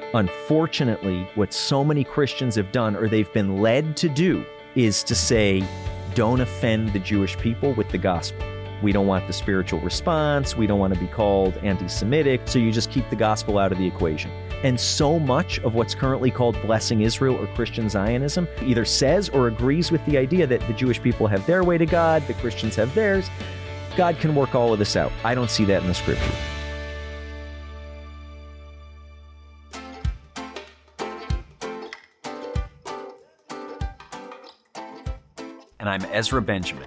Unfortunately, what so many Christians have done, or they've been led to do, is to say, don't offend the Jewish people with the gospel. We don't want the spiritual response. We don't want to be called anti-Semitic. So you just keep the gospel out of the equation. And so much of what's currently called Blessing Israel or Christian Zionism either says or agrees with the idea that the Jewish people have their way to God, the Christians have theirs. God can work all of this out. I don't see that in the scripture. And I'm Ezra Benjamin.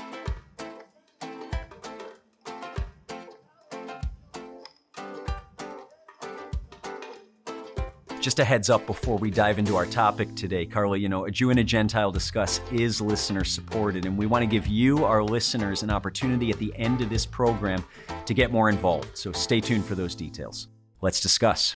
Just a heads up before we dive into our topic today, Carla, A Jew and a Gentile Discuss is listener supported, and we want to give you, our listeners, an opportunity at the end of this program to get more involved. So stay tuned for those details. Let's discuss.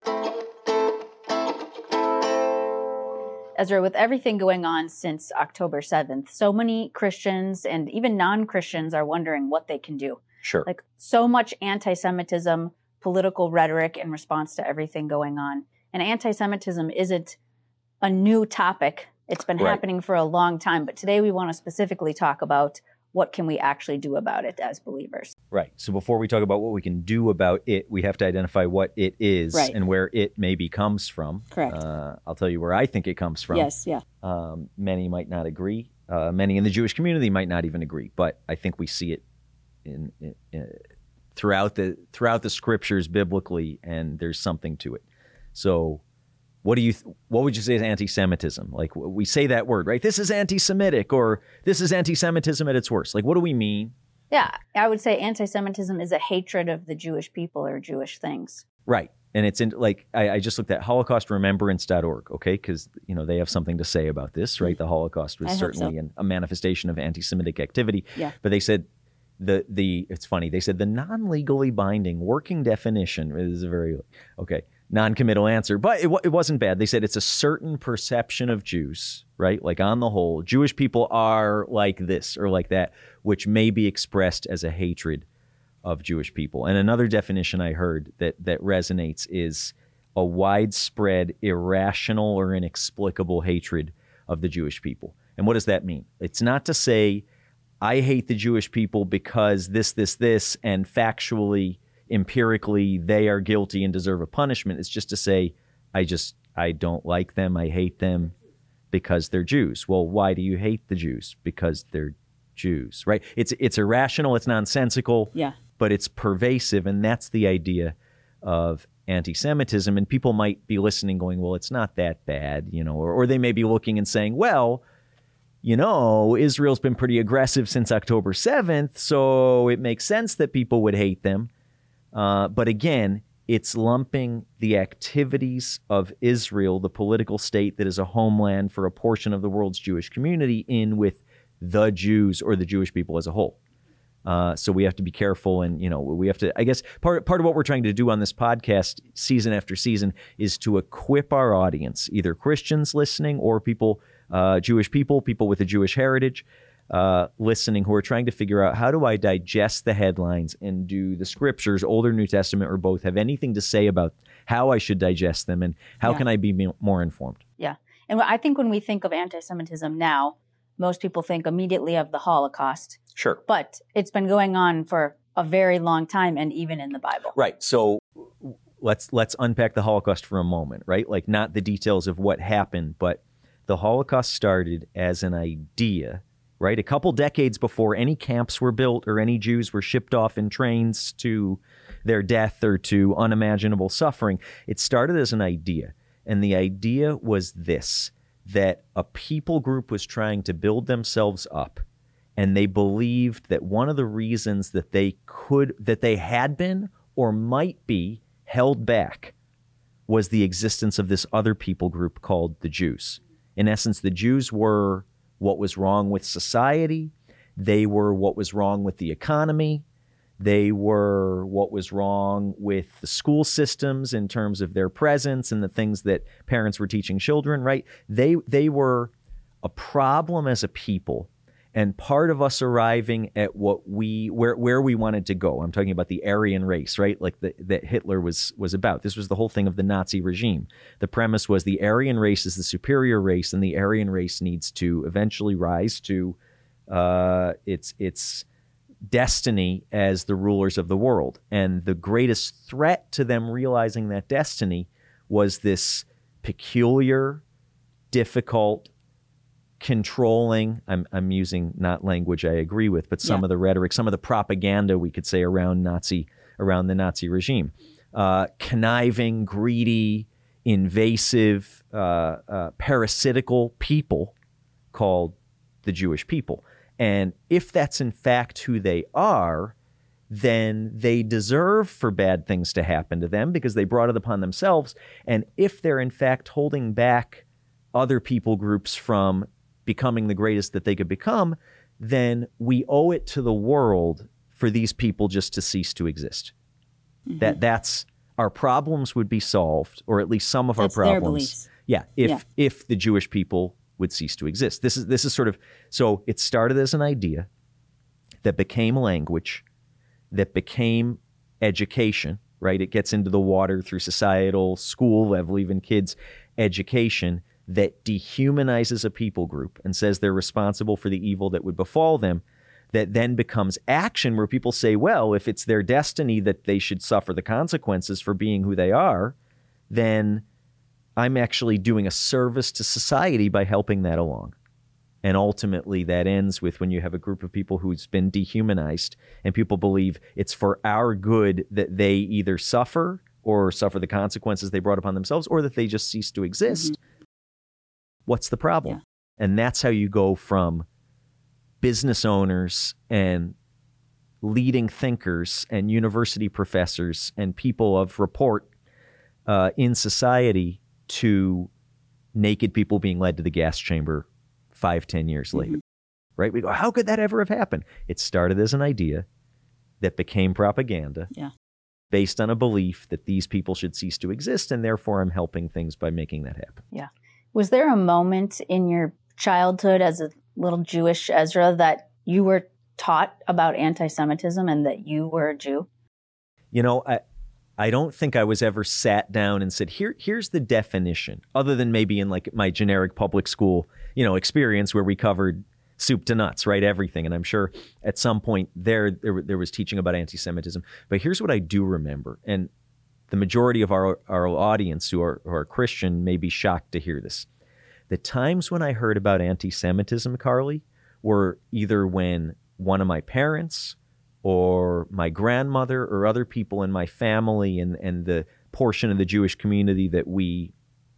Ezra, with everything going on since October 7th, so many Christians and even non-Christians are wondering what they can do. Sure. Like so much anti-Semitism, political rhetoric in response to everything going on. And anti-Semitism isn't a new topic. It's been happening for a long time. But today we want to specifically talk about what can we actually do about it as believers. Right. So before we talk about what we can do about it, we have to identify what it is and where it maybe comes from. Correct. I'll tell you where I think it comes from. Yes, yeah. Many might not agree. Many in the Jewish community might not even agree. But I think we see it in throughout the scriptures biblically, and there's something to it. So what would you say is anti-Semitism? Like, we say that word, right? This is anti-Semitic, or this is anti-Semitism at its worst. Like, what do we mean? Yeah, I would say anti-Semitism is a hatred of the Jewish people or Jewish things. Right. And it's I just looked at holocaustremembrance.org, okay? Because, they have something to say about this, right? The Holocaust was certainly a manifestation of anti-Semitic activity. Yeah. But they said it's funny. They said the non-legally binding working definition is a very, non-committal answer, but it wasn't bad. They said it's a certain perception of Jews, right? Like, on the whole, Jewish people are like this or like that, which may be expressed as a hatred of Jewish people. And another definition I heard that resonates is a widespread, irrational, or inexplicable hatred of the Jewish people. And what does that mean? It's not to say, I hate the Jewish people because this, and factually, empirically, they are guilty and deserve a punishment. It's just to say, I don't like them. I hate them because they're Jews. Well, why do you hate the Jews? Because they're Jews, right? It's irrational. It's nonsensical. Yeah. But it's pervasive, and that's the idea of anti-Semitism. And people might be listening, going, "Well, it's not that bad," or they may be looking and saying, "Well, Israel's been pretty aggressive since October 7th, so it makes sense that people would hate them." But again, it's lumping the activities of Israel, the political state that is a homeland for a portion of the world's Jewish community, in with the Jews or the Jewish people as a whole. So we have to be careful, and we have to. I guess part of what we're trying to do on this podcast, season after season, is to equip our audience, either Christians listening or people, Jewish people with a Jewish heritage. Listening, who are trying to figure out, how do I digest the headlines, and do the scriptures, Old or New Testament or both, have anything to say about how I should digest them, and how can I be more informed? Yeah. And I think when we think of anti-Semitism now, most people think immediately of the Holocaust. Sure. But it's been going on for a very long time, and even in the Bible. Right. So let's unpack the Holocaust for a moment, right? Like, not the details of what happened, but the Holocaust started as an idea, right? A couple decades before any camps were built or any Jews were shipped off in trains to their death or to unimaginable suffering. It started as an idea. And the idea was this, that a people group was trying to build themselves up. And they believed that one of the reasons that they had been or might be held back was the existence of this other people group called the Jews. In essence, the Jews were what was wrong with society. They were what was wrong with the economy. They were what was wrong with the school systems in terms of their presence and the things that parents were teaching children, right? They were a problem as a people. And part of us arriving at where we wanted to go, I'm talking about the Aryan race, right? Like that Hitler was about. This was the whole thing of the Nazi regime. The premise was the Aryan race is the superior race, and the Aryan race needs to eventually rise to its destiny as the rulers of the world. And the greatest threat to them realizing that destiny was this peculiar, difficult, controlling, I'm using not language I agree with, but some of the rhetoric, some of the propaganda we could say around the Nazi regime. Conniving, greedy, invasive, parasitical people called the Jewish people. And if that's in fact who they are, then they deserve for bad things to happen to them because they brought it upon themselves. And if they're in fact holding back other people groups from becoming the greatest that they could become, then we owe it to the world for these people just to cease to exist. Mm-hmm. That's our problems would be solved, or at least some of our problems. If the Jewish people would cease to exist. This is sort of, so it started as an idea that became language, that became education, right? It gets into the water through societal, school level, even kids' education, that dehumanizes a people group and says they're responsible for the evil that would befall them, that then becomes action where people say, well, if it's their destiny that they should suffer the consequences for being who they are, then I'm actually doing a service to society by helping that along. And ultimately that ends with when you have a group of people who's been dehumanized and people believe it's for our good that they either suffer or suffer the consequences they brought upon themselves, or that they just cease to exist. Mm-hmm. What's the problem? Yeah. And that's how you go from business owners and leading thinkers and university professors and people of report in society to naked people being led to the gas chamber 5-10 years later, right? We go, how could that ever have happened? It started as an idea that became propaganda based on a belief that these people should cease to exist, and therefore I'm helping things by making that happen. Yeah. Was there a moment in your childhood as a little Jewish Ezra that you were taught about anti-Semitism and that you were a Jew? You know, I don't think I was ever sat down and said, here's the definition, other than maybe in like my generic public school, experience where we covered soup to nuts, right? Everything. And I'm sure at some point there was teaching about anti-Semitism. But here's what I do remember. And the majority of our audience who are Christian may be shocked to hear this. The times when I heard about anti-Semitism, Carly, were either when one of my parents or my grandmother or other people in my family and the portion of the Jewish community that we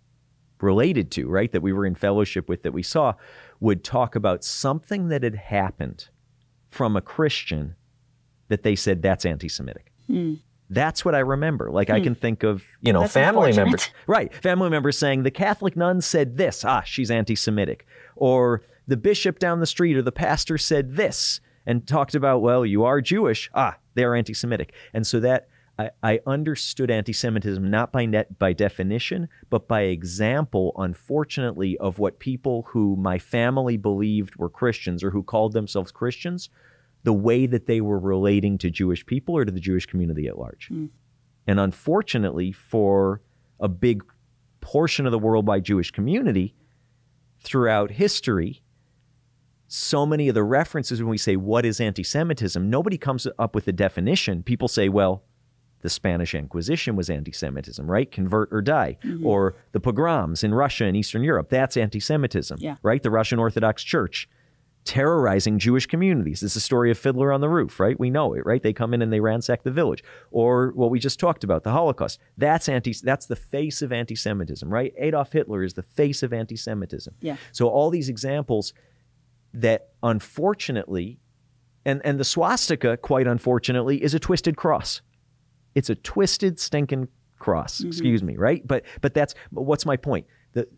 related to, right, that we were in fellowship with, that we saw, would talk about something that had happened from a Christian that they said that's anti-Semitic. Mm. That's what I remember. Like I can think of, that's family members. Right. Family members saying the Catholic nun said this. She's anti-Semitic. Or the bishop down the street or the pastor said this and talked about, well, you are Jewish. They're anti-Semitic. And so that I understood anti-Semitism not by definition, but by example, unfortunately, of what people who my family believed were Christians or who called themselves Christians, the way that they were relating to Jewish people or to the Jewish community at large. Mm. And unfortunately, for a big portion of the worldwide Jewish community throughout history, so many of the references when we say, what is anti-Semitism? Nobody comes up with a definition. People say, well, the Spanish Inquisition was anti-Semitism, right? Convert or die. Mm-hmm. Or the pogroms in Russia and Eastern Europe, that's anti-Semitism, right? The Russian Orthodox Church terrorizing Jewish communities. This is the story of Fiddler on the Roof, right? We know it, right? They come in and they ransack the village. Or what we just talked about, the Holocaust. That's the face of anti-Semitism, right? Adolf Hitler is the face of anti-Semitism. Yeah. So all these examples that unfortunately, and the swastika, quite unfortunately, is a twisted cross. It's a twisted, stinking cross, excuse me, right? But what's my point?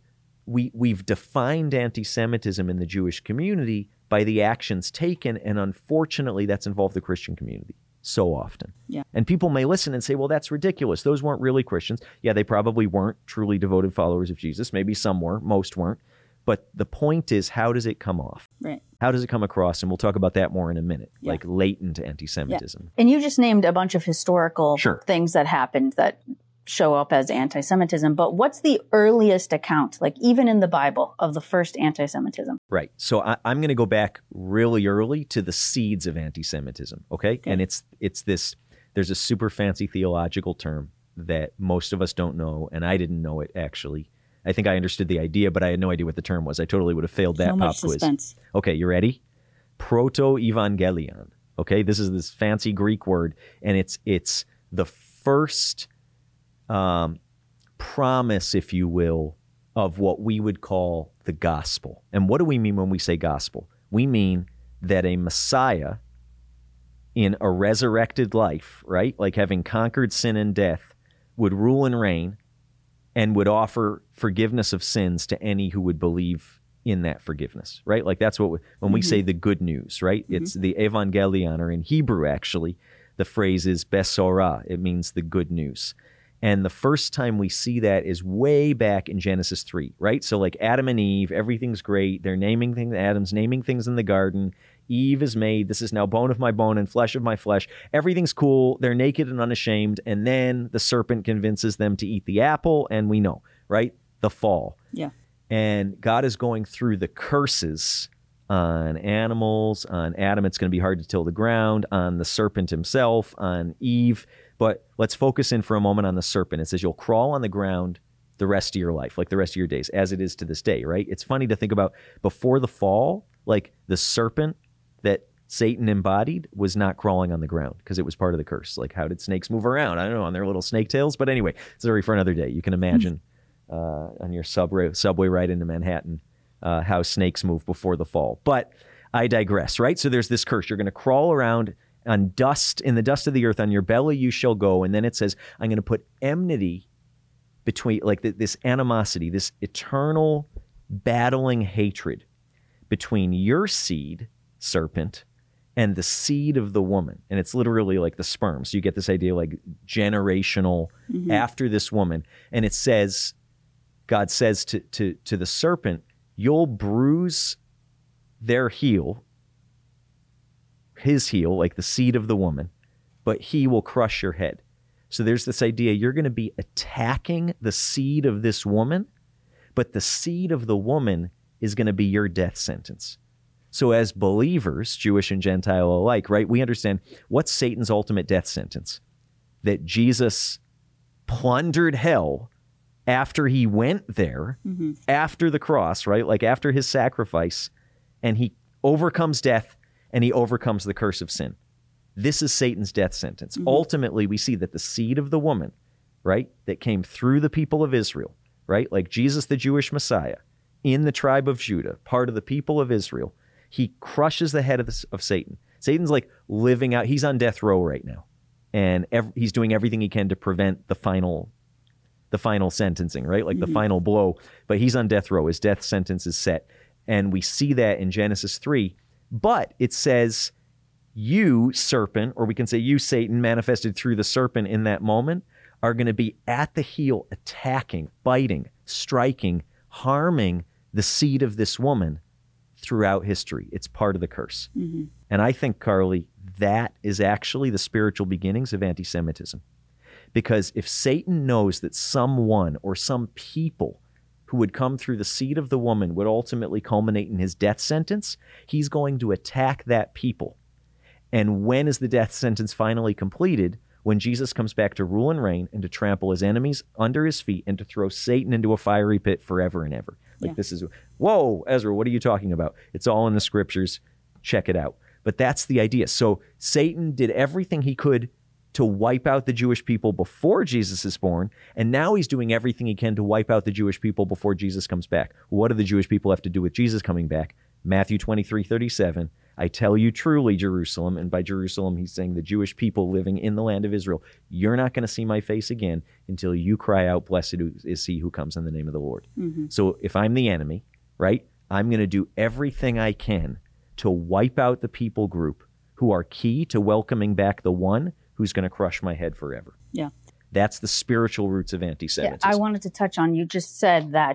We've defined anti-Semitism in the Jewish community by the actions taken, and unfortunately that's involved the Christian community so often. Yeah. And people may listen and say, well, that's ridiculous. Those weren't really Christians. Yeah, they probably weren't truly devoted followers of Jesus. Maybe some were, most weren't. But the point is, how does it come off? Right. How does it come across? And we'll talk about that more in a minute, Yeah. like latent anti-Semitism. Yeah. And you just named a bunch of historical Sure. things that happened that show up as anti-Semitism. But what's the earliest account, like even in the Bible, of the first anti-Semitism? Right. So I'm going to go back really early to the seeds of anti-Semitism, okay? And it's this, there's a super fancy theological term that most of us don't know, and I didn't know it actually. I think I understood the idea, but I had no idea what the term was. I totally would have failed that pop quiz. Suspense. Okay, you ready? Proto-evangelion. Okay, this is this fancy Greek word, and it's the first promise, if you will, of what we would call the gospel. And what do we mean when we say gospel? We mean that a Messiah in a resurrected life, right, like having conquered sin and death, would rule and reign and would offer forgiveness of sins to any who would believe in that forgiveness, right? Like that's what when we say the good news, right? It's the evangelion, or in Hebrew, actually, the phrase is besorah. It means the good news. And the first time we see that is way back in Genesis 3, right? So like Adam and Eve, everything's great. They're naming things. Adam's naming things in the garden. Eve is made. This is now bone of my bone and flesh of my flesh. Everything's cool. They're naked and unashamed. And then the serpent convinces them to eat the apple. And we know, right? The fall. Yeah. And God is going through the curses on animals, on Adam. It's going to be hard to till the ground, on the serpent himself, on Eve. But let's focus in for a moment on the serpent. It says you'll crawl on the ground the rest of your life, like the rest of your days, as it is to this day, right? It's funny to think about before the fall, like the serpent that Satan embodied was not crawling on the ground because it was part of the curse. Like, how did snakes move around? I don't know, on their little snake tails. But anyway, sorry for another day. You can imagine on your subway ride into Manhattan how snakes move before the fall. But I digress, right? So there's this curse. You're going to crawl around on dust, in the dust of the earth, on your belly you shall go. And then it says, I'm going to put enmity between, like this animosity, this eternal battling hatred between your seed, serpent, and the seed of the woman. And it's literally like the sperm. So you get this idea like generational after this woman. And it says, God says to the serpent, you'll bruise their heel, his heel, like the seed of the woman, but he will crush your head. So there's this idea you're going to be attacking the seed of this woman, but the seed of the woman is going to be your death sentence. So as believers, Jewish and Gentile alike, right, we understand what's Satan's ultimate death sentence? That Jesus plundered hell after he went there, after the cross, right, like after his sacrifice, and he overcomes death and he overcomes the curse of sin. This is Satan's death sentence. Ultimately, we see that the seed of the woman, right, that came through the people of Israel, right, like Jesus, the Jewish Messiah, in the tribe of Judah, part of the people of Israel, he crushes the head of Satan. Satan's like living out, he's on death row right now. And he's doing everything he can to prevent the final sentencing, right? Like the final blow. But he's on death row. His death sentence is set. And we see that in Genesis 3. But it says, you, serpent, or we can say you, Satan, manifested through the serpent in that moment, are going to be at the heel, attacking, biting, striking, harming the seed of this woman throughout history. It's part of the curse. And I think, Carly, that is actually the spiritual beginnings of anti-Semitism. Because if Satan knows that someone or some people who would come through the seed of the woman would ultimately culminate in his death sentence, he's going to attack that people. And when is the death sentence finally completed? When Jesus comes back to rule and reign and to trample his enemies under his feet and to throw Satan into a fiery pit forever and ever. Like this is, whoa, Ezra, what are you talking about? It's all in the scriptures. Check it out. But that's the idea. So Satan did everything he could to wipe out the Jewish people before Jesus is born, and now he's doing everything he can to wipe out the Jewish people before Jesus comes back. What do the Jewish people have to do with Jesus coming back? Matthew 23:37, I tell you truly, Jerusalem, and by Jerusalem he's saying the Jewish people living in the land of Israel, you're not going to see my face again until you cry out, blessed is he who comes in the name of the Lord. So if I'm the enemy, right, I'm going to do everything I can to wipe out the people group who are key to welcoming back the one who's going to crush my head forever. Yeah. That's the spiritual roots of anti-Semitism. Yeah, I wanted to touch on, you just said that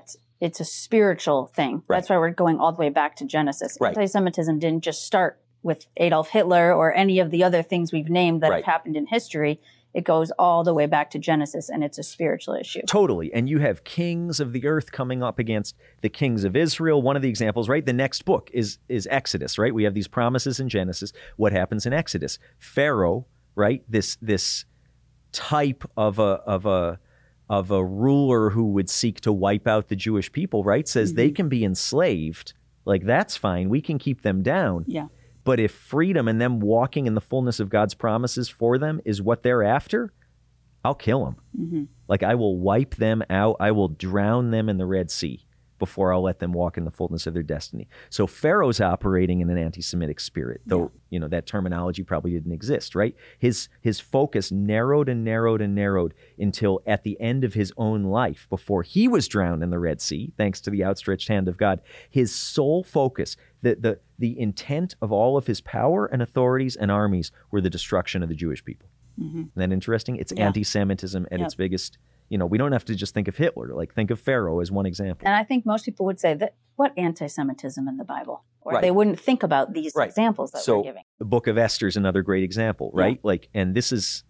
it's a spiritual thing. Right. That's why we're going all the way back to Genesis. Right. Anti-Semitism didn't just start with Adolf Hitler or any of the other things we've named that have happened in history. It goes all the way back to Genesis, and it's a spiritual issue. Totally. And you have kings of the earth coming up against the kings of Israel. One of the examples, right? The next book is Exodus, right? We have these promises in Genesis. What happens in Exodus? Pharaoh, right? This type of a ruler who would seek to wipe out the Jewish people, right? Says they can be enslaved. Like, that's fine. We can keep them down. Yeah. But if freedom and them walking in the fullness of God's promises for them is what they're after, I'll kill them. Like, I will wipe them out. I will drown them in the Red Sea before I'll let them walk in the fullness of their destiny. So Pharaoh's operating in an anti-Semitic spirit, though, that terminology probably didn't exist, right? His focus narrowed and narrowed and narrowed until at the end of his own life, before he was drowned in the Red Sea, thanks to the outstretched hand of God, his sole focus, the intent of all of his power and authorities and armies were the destruction of the Jewish people. Isn't that interesting? It's anti-Semitism at its biggest. We don't have to just think of Hitler. Like, think of Pharaoh as one example. And I think most people would say that what anti-Semitism in the Bible? Or they wouldn't think about these examples that we're giving. The book of Esther is another great example, right? Like, and this is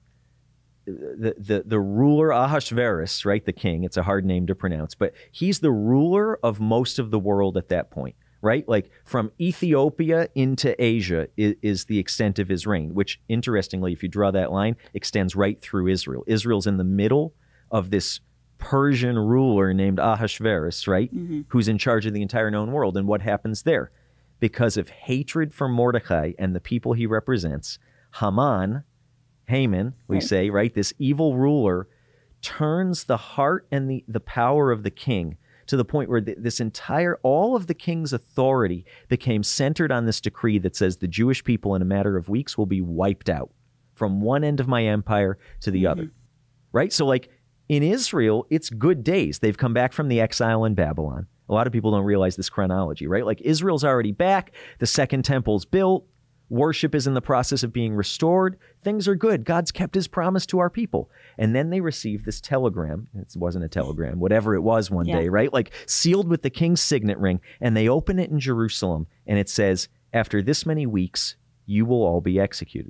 the ruler Ahasuerus, right? The king. It's a hard name to pronounce, but he's the ruler of most of the world at that point, right? Like, from Ethiopia into Asia is the extent of his reign, which, interestingly, if you draw that line, extends right through Israel. Israel's in the middle of this Persian ruler named Ahasuerus, right? Who's in charge of the entire known world. And what happens there? Because of hatred for Mordecai and the people he represents, Haman, we say, right? This evil ruler turns the heart and the power of the king to the point where all of the king's authority became centered on this decree that says the Jewish people in a matter of weeks will be wiped out from one end of my empire to the other, right? So, like, in Israel, it's good days. They've come back from the exile in Babylon. A lot of people don't realize this chronology, right? Like, Israel's already back. The second temple's built. Worship is in the process of being restored. Things are good. God's kept his promise to our people. And then they receive this telegram. It wasn't a telegram, whatever it was one day, right? Like, sealed with the king's signet ring. And they open it in Jerusalem. And it says, after this many weeks, you will all be executed.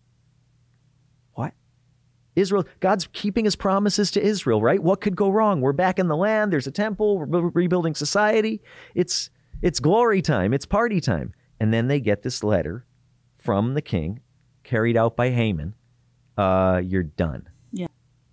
What? Israel, God's keeping his promises to Israel, right? What could go wrong? We're back in the land. There's a temple. We're rebuilding society. It's glory time. It's party time. And then they get this letter from the king, carried out by Haman. You're done. Yeah.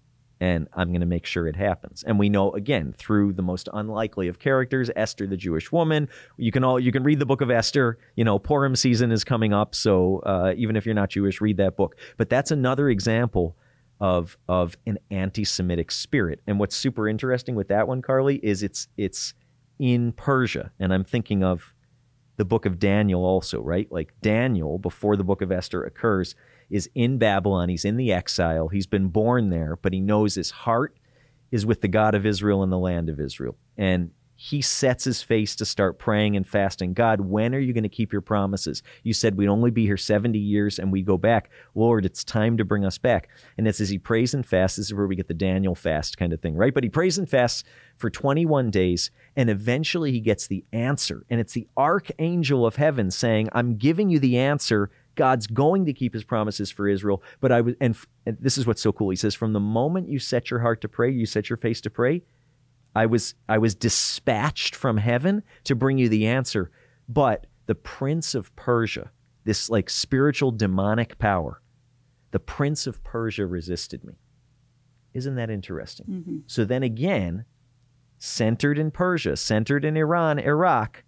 And I'm going to make sure it happens. And we know, again, through the most unlikely of characters, Esther, the Jewish woman. You can read the book of Esther. Purim season is coming up. So even if you're not Jewish, read that book. But that's another example of an anti-Semitic spirit. And what's super interesting with that one, Carly, is it's in Persia. And I'm thinking of the book of Daniel also, right? Like, Daniel, before the book of Esther occurs, is in Babylon. He's in the exile. He's been born there, but he knows his heart is with the God of Israel and the land of Israel. And he sets his face to start praying and fasting. God, when are you going to keep your promises? You said we'd only be here 70 years and we go back. Lord, it's time to bring us back. And it's as he prays and fasts, this is where we get the Daniel fast kind of thing, right? But he prays and fasts for 21 days, and eventually he gets the answer. And it's the archangel of heaven saying, I'm giving you the answer. God's going to keep his promises for Israel. But and this is what's so cool. He says, from the moment you set your heart to pray, you set your face to pray, I was dispatched from heaven to bring you the answer. But the prince of Persia, this like spiritual demonic power, the prince of Persia resisted me. Isn't that interesting? So then again, centered in Persia, centered in Iran, Iraq,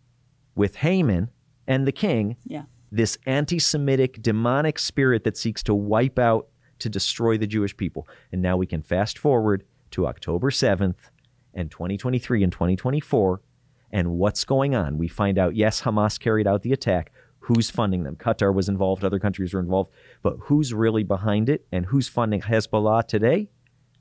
with Haman and the king, this anti-Semitic demonic spirit that seeks to wipe out, to destroy the Jewish people. And now we can fast forward to October 7th, and 2023 and 2024, and what's going on. We find out, yes, Hamas carried out the attack. Who's funding them? Qatar was involved. Other countries were involved. But who's really behind it, and who's funding Hezbollah today?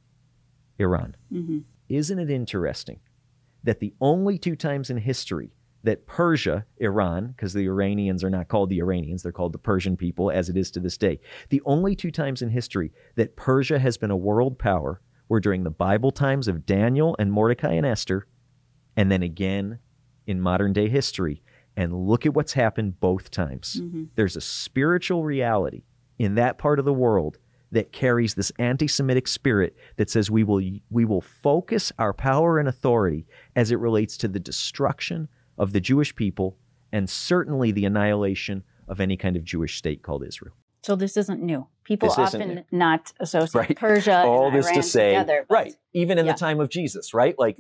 Iran. Isn't it interesting that the only two times in history that Persia, Iran, because the Iranians are not called the Iranians, they're called the Persian people, as it is to this day, the only two times in history that Persia has been a world power were during the Bible times of Daniel and Mordecai and Esther, and then again in modern day history. And look at what's happened both times. There's a spiritual reality in that part of the world that carries this anti-Semitic spirit that says we will focus our power and authority as it relates to the destruction of the Jewish people and certainly the annihilation of any kind of Jewish state called Israel. So this isn't new. People This isn't often not associate Right. Persia All and this Iran to say, together. but- right? Even in Yeah. the time of Jesus, right? Like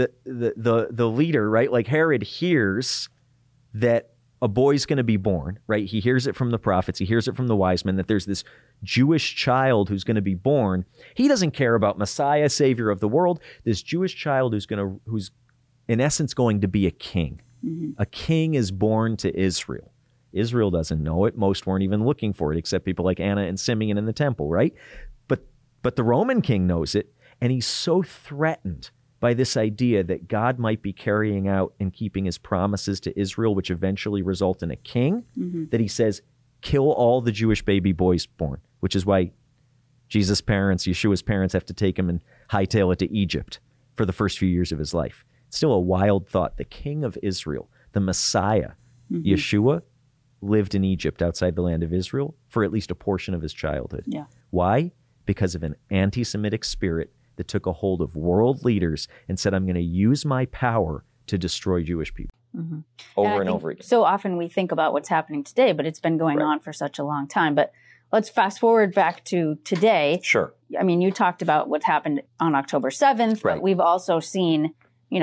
the leader, right? Like Herod hears that a boy's going to be born, right? He hears it from the prophets. He hears it from the wise men that there's this Jewish child who's going to be born. He doesn't care about Messiah, Savior of the world. This Jewish child who's in essence going to be a king. A king is born to Israel. Israel doesn't know it. Most weren't even looking for it, except people like Anna and Simeon in the temple, right? But the Roman king knows it, and he's so threatened by this idea that God might be carrying out and keeping his promises to Israel, which eventually result in a king, that he says, kill all the Jewish baby boys born, which is why Jesus' parents, Yeshua's parents, have to take him and hightail it to Egypt for the first few years of his life. It's still a wild thought. The king of Israel, the Messiah, Yeshua, lived in Egypt outside the land of Israel for at least a portion of his childhood. Yeah. Why? Because of an anti-Semitic spirit that took a hold of world leaders and said, I'm going to use my power to destroy Jewish people over and over again. So often we think about what's happening today, but it's been going on for such a long time. But let's fast forward back to today. Sure. I mean, you talked about what happened on October 7th, but Right. we've also seen,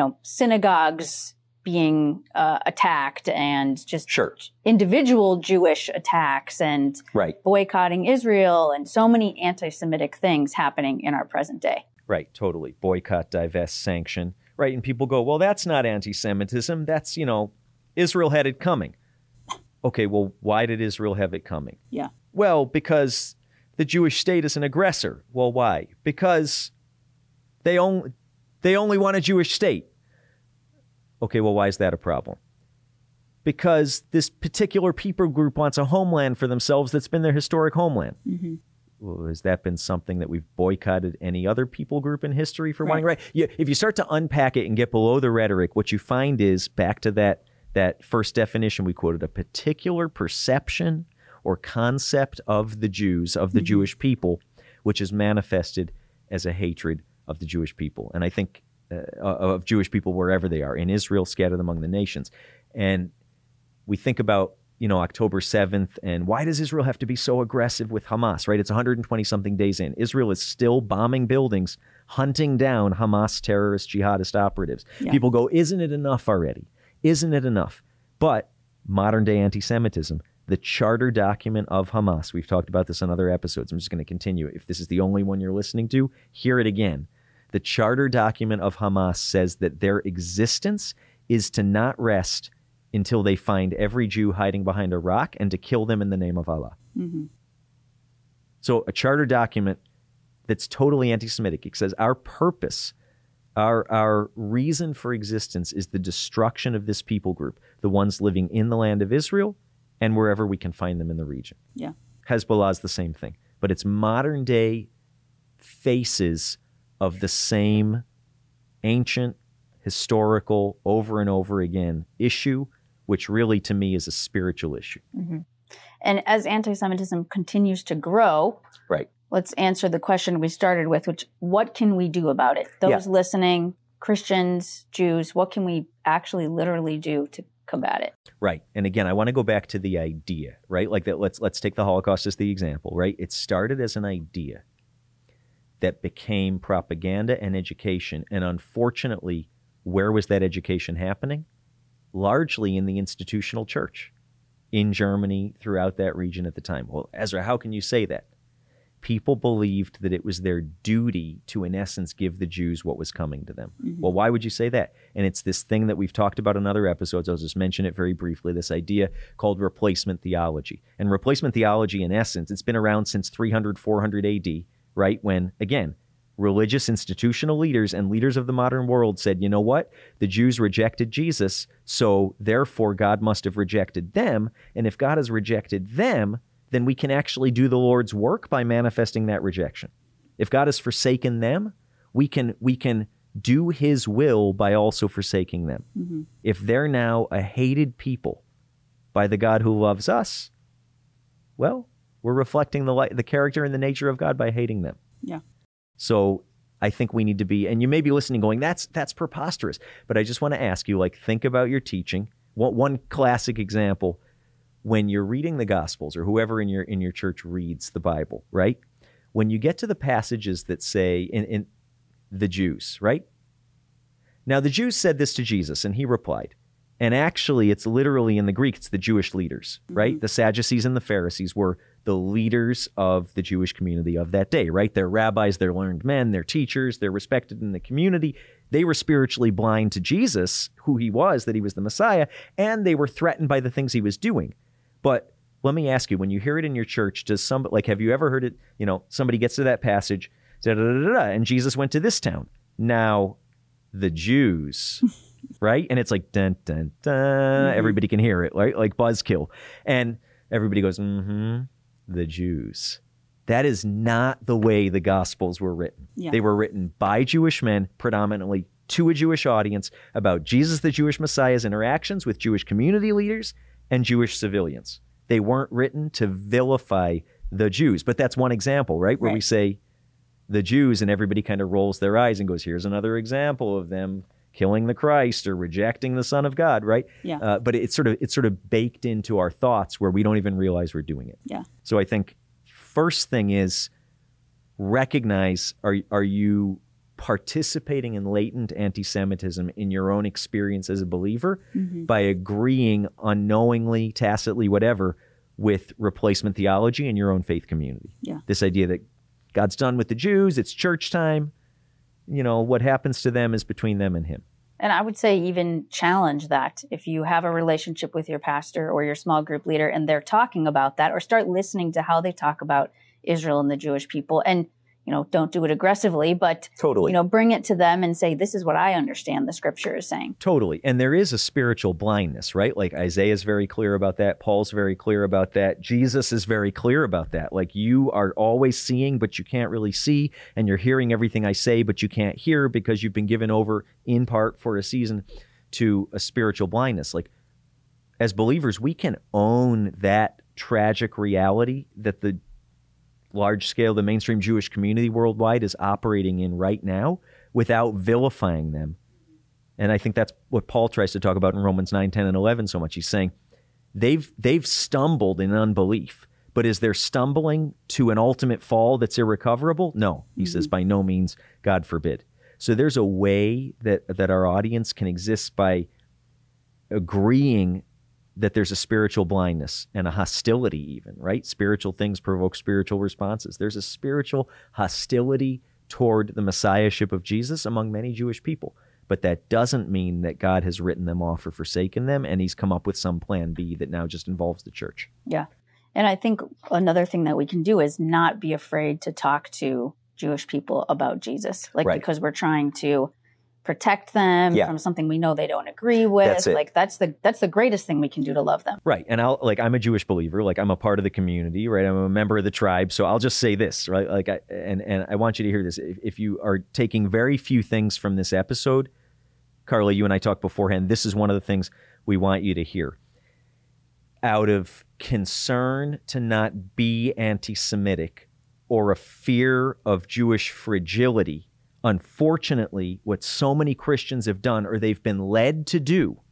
synagogues being attacked and just Sure. individual Jewish attacks and Right. boycotting Israel and so many anti-Semitic things happening in our present day. Right. Totally. Boycott, divest, sanction. Right. And people go, well, that's not anti-Semitism. That's, Israel had it coming. Okay. Well, why did Israel have it coming? Yeah. Well, because the Jewish state is an aggressor. Well, why? Because they only want a Jewish state. Okay, well, why is that a problem? Because this particular people group wants a homeland for themselves that's been their historic homeland. Well, has that been something that we've boycotted any other people group in history for wanting? Right. If you start to unpack it and get below the rhetoric, what you find is, back to that first definition we quoted, a particular perception or concept of the Jews, of the Jewish people, which is manifested as a hatred of the Jewish people. And I think of Jewish people wherever they are, in Israel, scattered among the nations. And we think about, October 7th, and why does Israel have to be so aggressive with Hamas, right? It's 120-something days in. Israel is still bombing buildings, hunting down Hamas terrorist jihadist operatives. Yeah. People go, isn't it enough already? Isn't it enough? But modern-day anti-Semitism, the charter document of Hamas, we've talked about this on other episodes. I'm just going to continue. If this is the only one you're listening to, hear it again. The charter document of Hamas says that their existence is to not rest until they find every Jew hiding behind a rock and to kill them in the name of Allah. So a charter document that's totally anti-Semitic. It says our purpose, our reason for existence is the destruction of this people group, the ones living in the land of Israel and wherever we can find them in the region. Yeah. Hezbollah is the same thing. But it's modern day faces of the same ancient, historical, over and over again issue, which really to me is a spiritual issue. And as anti-Semitism continues to grow, Right. let's answer the question we started with, which, what can we do about it? Those listening, Christians, Jews, what can we actually literally do to combat it? Right. And again, I want to go back to the idea, right? Like that, let's take the Holocaust as the example, right? It started as an idea that became propaganda and education. And unfortunately, where was that education happening? Largely in the institutional church in Germany, throughout that region at the time. Well, Ezra, how can you say that? People believed that it was their duty to, in essence, give the Jews what was coming to them. Well, why would you say that? And it's this thing that we've talked about in other episodes. I'll just mention it very briefly, this idea called replacement theology. And replacement theology, in essence, it's been around since 300, 400 AD, right? When, again, religious institutional leaders and leaders of the modern world said, you know what? The Jews rejected Jesus, so therefore God must have rejected them. And if God has rejected them, then we can actually do the Lord's work by manifesting that rejection. If God has forsaken them, we can do his will by also forsaking them. Mm-hmm. If they're now a hated people by the God who loves us, well, we're reflecting the character and the nature of God by hating them. Yeah. So I think we need to be, and you may be listening going, that's preposterous. But I just want to ask you, like, think about your teaching. One classic example, when you're reading the Gospels, or whoever in your church reads the Bible, right? When you get to the passages that say in the Jews, right? Now the Jews said this to Jesus, and he replied. And actually, it's literally in the Greek, it's the Jewish leaders, right? Mm-hmm. The Sadducees and the Pharisees were the leaders of the Jewish community of that day, right? They're rabbis, they're learned men, they're teachers, they're respected in the community. They were spiritually blind to Jesus, who he was, that he was the Messiah, and they were threatened by the things he was doing. But let me ask you, when you hear it in your church, have you ever heard it, somebody gets to that passage, and Jesus went to this town. Now, the Jews... right? And it's like, dun, dun, dun. Mm-hmm. Everybody can hear it, right? Like buzzkill. And everybody goes, the Jews. That is not the way the Gospels were written. Yeah. They were written by Jewish men, predominantly to a Jewish audience, about Jesus, the Jewish Messiah's interactions with Jewish community leaders and Jewish civilians. They weren't written to vilify the Jews. But that's one example, right? Where we say the Jews, and everybody kind of rolls their eyes and goes, here's another example of them killing the Christ or rejecting the Son of God, right? Yeah. But it's sort of baked into our thoughts where we don't even realize we're doing it. Yeah. So I think first thing is recognize, are you participating in latent anti-Semitism in your own experience as a believer by agreeing unknowingly, tacitly, whatever, with replacement theology in your own faith community? Yeah. This idea that God's done with the Jews, it's church time. What happens to them is between them and him. And I would say even challenge that if you have a relationship with your pastor or your small group leader and they're talking about that, or start listening to how they talk about Israel and the Jewish people. And, don't do it aggressively, but, totally. Bring it to them and say, this is what I understand the scripture is saying. Totally. And there is a spiritual blindness, right? Like Isaiah is very clear about that. Paul's very clear about that. Jesus is very clear about that. Like you are always seeing, but you can't really see. And you're hearing everything I say, but you can't hear because you've been given over in part for a season to a spiritual blindness. Like as believers, we can own that tragic reality that the large scale, the mainstream Jewish community worldwide is operating in right now without vilifying them. And I think that's what Paul tries to talk about in Romans 9, 10, and 11 so much. He's saying they've stumbled in unbelief, but is their stumbling to an ultimate fall that's irrecoverable? No, he says, by no means, God forbid. So there's a way that our audience can exist by agreeing that there's a spiritual blindness and a hostility even, right? Spiritual things provoke spiritual responses. There's a spiritual hostility toward the messiahship of Jesus among many Jewish people. But that doesn't mean that God has written them off or forsaken them, and he's come up with some plan B that now just involves the church. Yeah. And I think another thing that we can do is not be afraid to talk to Jewish people about Jesus, because we're trying to protect them from something we know they don't agree with. That's the greatest thing we can do to love them. Right. And I'm a Jewish believer, I'm a part of the community, right? I'm a member of the tribe. So I'll just say this, right? And I want you to hear this. If you are taking very few things from this episode, Carla, you and I talked beforehand, this is one of the things we want you to hear. Out of concern to not be anti-Semitic or a fear of Jewish fragility, unfortunately, what so many Christians have done, or they've been led to do,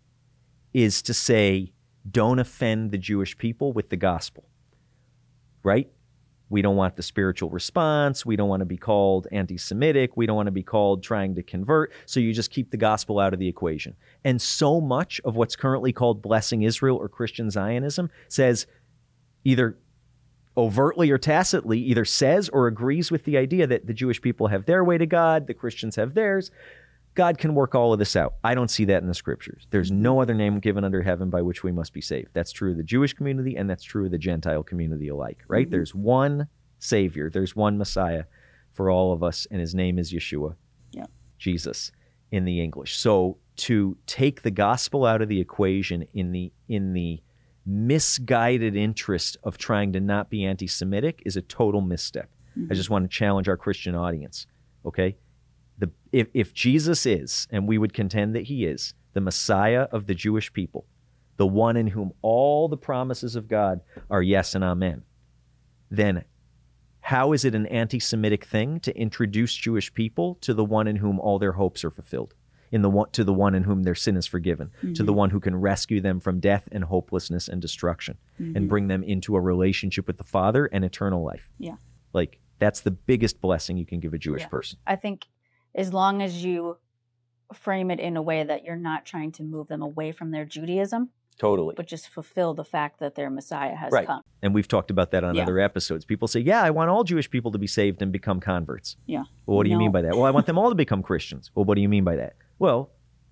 is to say, don't offend the Jewish people with the gospel, right? We don't want the spiritual response. We don't want to be called anti-Semitic. We don't want to be called trying to convert. So you just keep the gospel out of the equation. And so much of what's currently called Blessing Israel or Christian Zionism says either overtly or tacitly either says or agrees with the idea that the Jewish people have their way to God, the Christians have theirs. God can work all of this out. I don't see that in the scriptures. There's no other name given under heaven by which we must be saved. That's true of the Jewish community, and that's true of the Gentile community alike, right? Mm-hmm. There's one Savior. There's one Messiah for all of us, and his name is Yeshua, Jesus, in the English. So to take the gospel out of the equation in the misguided interest of trying to not be anti-Semitic is a total misstep. Mm-hmm. I just want to challenge our Christian audience, okay? If Jesus is, and we would contend that he is, the Messiah of the Jewish people, the one in whom all the promises of God are yes and amen, then how is it an anti-Semitic thing to introduce Jewish people to the one in whom all their hopes are fulfilled, to the one in whom their sin is forgiven, to the one who can rescue them from death and hopelessness and destruction, and bring them into a relationship with the Father and eternal life? Yeah. Like, that's the biggest blessing you can give a Jewish person. I think as long as you frame it in a way that you're not trying to move them away from their Judaism, Totally. but just fulfill the fact that their Messiah has come. And we've talked about that on other episodes. People say, yeah, I want all Jewish people to be saved and become converts. Yeah. Well, what do you mean by that? Well, I want them all to become Christians. Well, what do you mean by that? Well,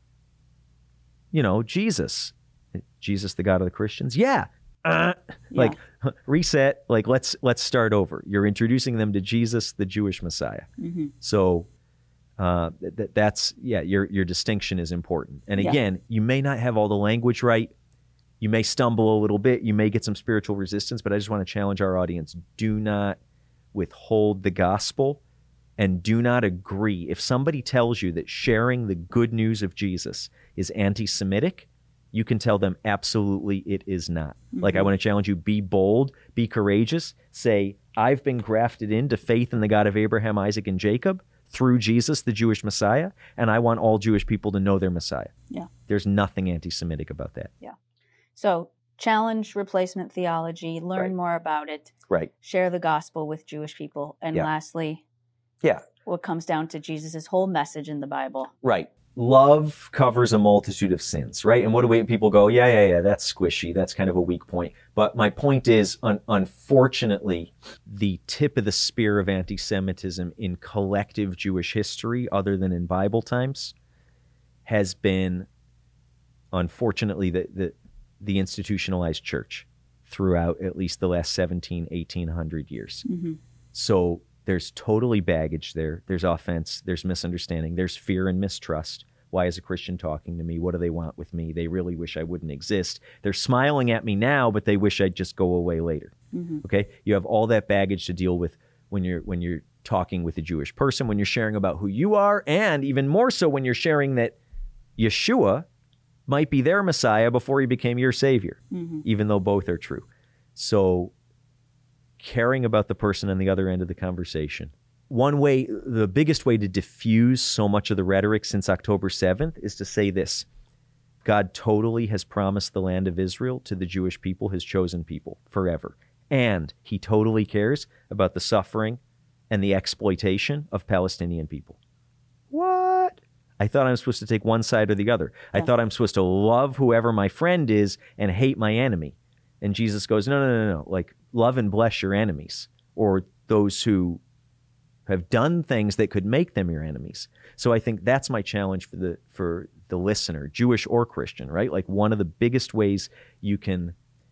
Jesus, the God of the Christians. Yeah. Like, reset. Like, let's start over. You're introducing them to Jesus, the Jewish Messiah. So that's your distinction is important. And again, you may not have all the language right. You may stumble a little bit. You may get some spiritual resistance, but I just want to challenge our audience. Do not withhold the gospel, and do not agree. If somebody tells you that sharing the good news of Jesus is anti-Semitic, you can tell them absolutely it is not. Like, I want to challenge you, be bold, be courageous. Say, I've been grafted into faith in the God of Abraham, Isaac, and Jacob through Jesus, the Jewish Messiah, and I want all Jewish people to know their Messiah. Yeah. There's nothing anti-Semitic about that. Yeah. So challenge replacement theology, learn more about it, share the gospel with Jewish people, and lastly, what comes down to Jesus' whole message in the Bible. Right. Love covers a multitude of sins, right? And what do people go, yeah, that's squishy. That's kind of a weak point. But my point is, unfortunately, the tip of the spear of anti-Semitism in collective Jewish history, other than in Bible times, has been, unfortunately, the institutionalized church throughout at least the last 1800 years. So there's totally baggage there. There's offense. There's misunderstanding. There's fear and mistrust. Why is a Christian talking to me? What do they want with me? They really wish I wouldn't exist. They're smiling at me now, but they wish I'd just go away later. Okay? You have all that baggage to deal with when you're talking with a Jewish person, when you're sharing about who you are, and even more so when you're sharing that Yeshua might be their Messiah before he became your Savior, even though both are true. So caring about the person on the other end of the conversation. One way, the biggest way to diffuse so much of the rhetoric since October 7th is to say this: God totally has promised the land of Israel to the Jewish people, his chosen people, forever. And he totally cares about the suffering and the exploitation of Palestinian people. What? I thought I'm supposed to take one side or the other. I thought I'm supposed to love whoever my friend is and hate my enemy. And Jesus goes, no. Like, love and bless your enemies, or those who have done things that could make them your enemies. So I think that's my challenge for the listener, Jewish or Christian, right? Like, one of the biggest ways you can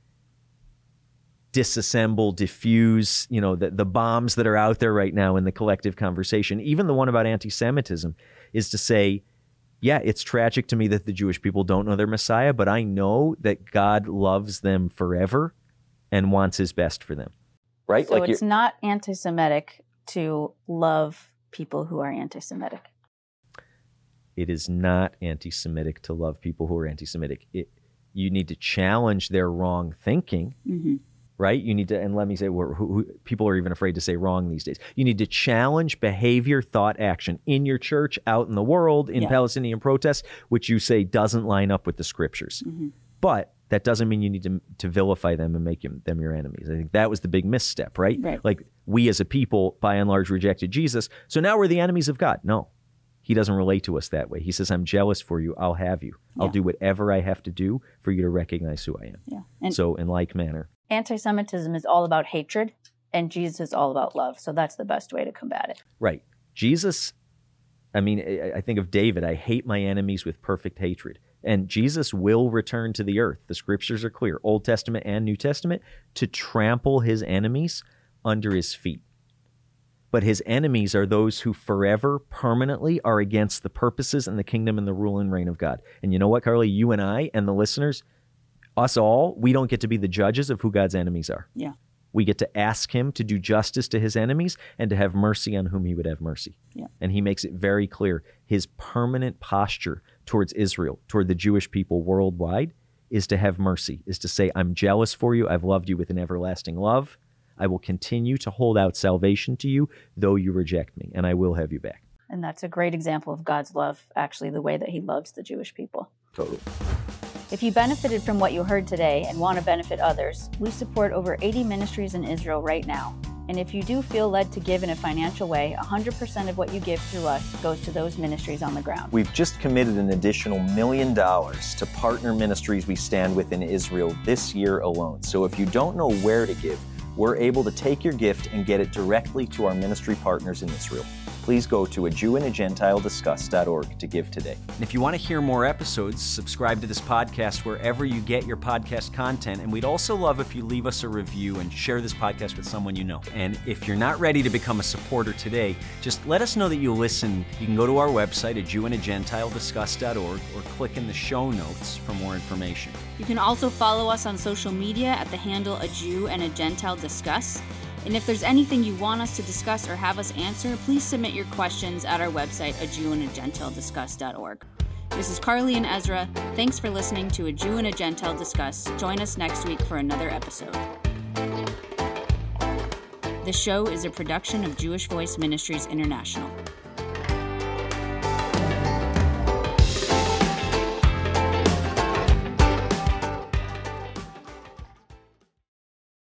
disassemble, diffuse, the bombs that are out there right now in the collective conversation, even the one about anti-Semitism, is to say, yeah, it's tragic to me that the Jewish people don't know their Messiah, but I know that God loves them forever and wants his best for them. Right? So it's not anti-Semitic to love people who are anti-Semitic. It is not anti-Semitic to love people who are anti-Semitic. You need to challenge their wrong thinking, right? You need to, and let me say, who people are even afraid to say wrong these days. You need to challenge behavior, thought, action in your church, out in the world, in Palestinian protests, which you say doesn't line up with the scriptures. But that doesn't mean you need to vilify them and make them your enemies. I think that was the big misstep, right? Like, we as a people, by and large, rejected Jesus, so now we're the enemies of God. No, he doesn't relate to us that way. He says, I'm jealous for you. I'll have you. I'll do whatever I have to do for you to recognize who I am. And so in like manner, anti-Semitism is all about hatred, and Jesus is all about love. So that's the best way to combat it. Right. Jesus, I think of David, I hate my enemies with perfect hatred. And Jesus will return to the earth. The scriptures are clear, Old Testament and New Testament, to trample his enemies under his feet. But his enemies are those who forever, permanently are against the purposes and the kingdom and the rule and reign of God. And you know what, Carly? You and I and the listeners, us all, we don't get to be the judges of who God's enemies are. Yeah. We get to ask him to do justice to his enemies and to have mercy on whom he would have mercy. Yeah. And he makes it very clear. His permanent posture towards Israel, toward the Jewish people worldwide, is to have mercy, is to say, I'm jealous for you. I've loved you with an everlasting love. I will continue to hold out salvation to you, though you reject me, and I will have you back. And that's a great example of God's love, actually, the way that he loves the Jewish people. Totally. If you benefited from what you heard today and want to benefit others, we support over 80 ministries in Israel right now. And if you do feel led to give in a financial way, 100% of what you give through us goes to those ministries on the ground. We've just committed an additional $1 million to partner ministries we stand with in Israel this year alone. So if you don't know where to give, we're able to take your gift and get it directly to our ministry partners in Israel. Please go to ajewandagentilediscuss.org to give today. And if you want to hear more episodes, subscribe to this podcast wherever you get your podcast content. And we'd also love if you leave us a review and share this podcast with someone you know. And if you're not ready to become a supporter today, just let us know that you listen. You can go to our website, ajewandagentilediscuss.org, or click in the show notes for more information. You can also follow us on social media at the handle A Jew and a Gentile Discuss. And if there's anything you want us to discuss or have us answer, please submit your questions at our website, ajewandagentilediscuss.org. This is Carly and Ezra. Thanks for listening to A Jew and a Gentile Discuss. Join us next week for another episode. The show is a production of Jewish Voice Ministries International.